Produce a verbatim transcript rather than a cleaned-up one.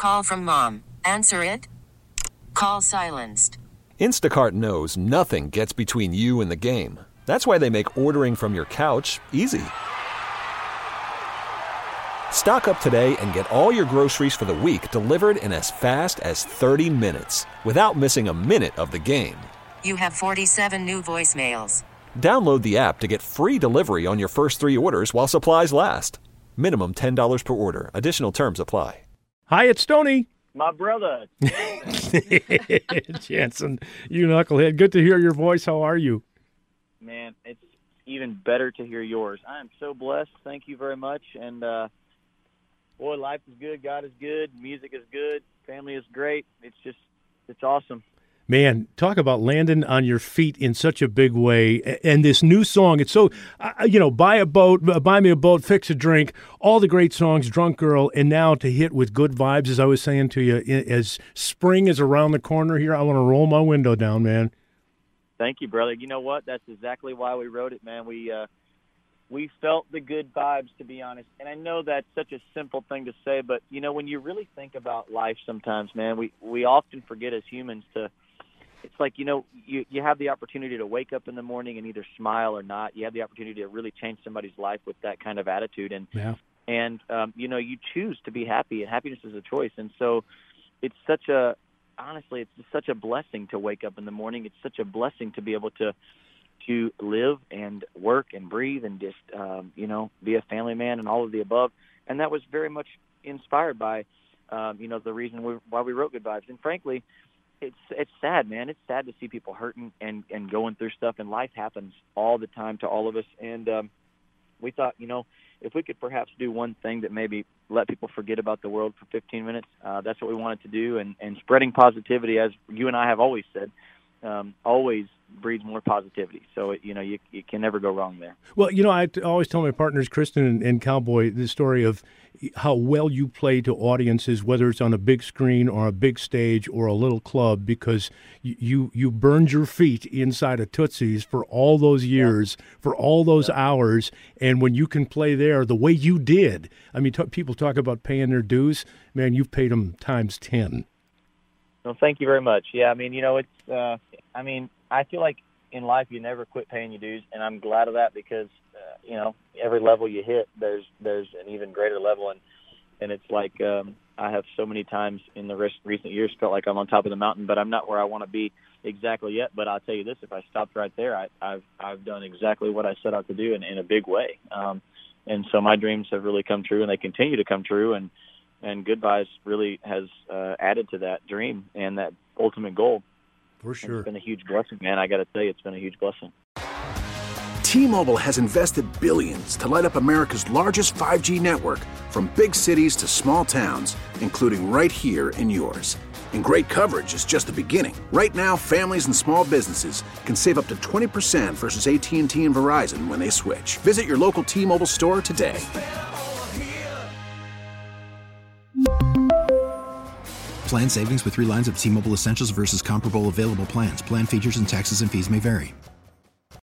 call from mom. Answer it. Call silenced. Instacart knows nothing gets between you and the game. That's why they make ordering from your couch easy. Stock up today and get all your groceries for the week delivered in as fast as thirty minutes without missing a minute of the game. You have forty-seven new voicemails. Download the app to get free delivery on your first three orders while supplies last. Minimum ten dollars per order. Additional terms apply. Hi, it's Stoney. My brother. Jansen, you knucklehead. Good to hear your voice. How are you? Man, it's even better to hear yours. I am so blessed. Thank you very much. And, uh, boy, life is good. God is good. Music is good. Family is great. It's just, it's awesome. Man, talk about landing on your feet in such a big way. And this new song, it's so, uh, you know, buy a boat, buy me a boat, fix a drink, all the great songs, Drunk Girl, and now to hit with Good Vibes, as I was saying to you, as spring is around the corner here, I want to roll my window down, man. Thank you, brother. You know what? That's exactly why we wrote it, man. We, uh, we felt the good vibes, to be honest. And I know that's such a simple thing to say, but, you know, when you really think about life sometimes, man, we, we often forget as humans to, it's like, you know, you, you have the opportunity to wake up in the morning and either smile or not. You have the opportunity to really change somebody's life with that kind of attitude. And, yeah. and um, you know, you choose to be happy, and happiness is a choice. And so it's such a, honestly, it's just such a blessing to wake up in the morning. It's such a blessing to be able to to live and work and breathe and just, um, you know, be a family man and all of the above. And that was very much inspired by, um, you know, the reason we, why we wrote Good Vibes. And frankly, it's it's sad, man. It's sad to see people hurting and, and going through stuff, and life happens all the time to all of us. And um, we thought, you know, if we could perhaps do one thing that maybe let people forget about the world for fifteen minutes, uh, that's what we wanted to do. And, and spreading positivity, as you and I have always said, um, always breeds more positivity. So, it, you know, you, you can never go wrong there. Well, you know, I t- always tell my partners, Kristen and, and Cowboy, the story of how well you play to audiences, whether it's on a big screen or a big stage or a little club, because you you, you burned your feet inside of Tootsie's for all those years, yeah. for all those yeah. hours, and when you can play there the way you did, I mean, t- people talk about paying their dues. Man, you've paid them times ten. Well, thank you very much. Yeah, I mean, you know, it's, uh, I mean, I feel like in life you never quit paying your dues, and I'm glad of that because, uh, you know, every level you hit, there's there's an even greater level, and and it's like um, I have so many times in the rest, recent years felt like I'm on top of the mountain, but I'm not where I want to be exactly yet. But I'll tell you this: if I stopped right there, I, I've I've done exactly what I set out to do in, in a big way, um, and so my dreams have really come true, and they continue to come true, and and Good Vibes really has uh, added to that dream and that ultimate goal. For sure. It's been a huge blessing, man. I got to tell you, it's been a huge blessing. T-Mobile has invested billions to light up America's largest five G network, from big cities to small towns, including right here in yours. And great coverage is just the beginning. Right now, families and small businesses can save up to twenty percent versus A T and T and Verizon when they switch. Visit your local T-Mobile store today. Plan savings with three lines of T-Mobile Essentials versus comparable available plans. Plan features and taxes and fees may vary.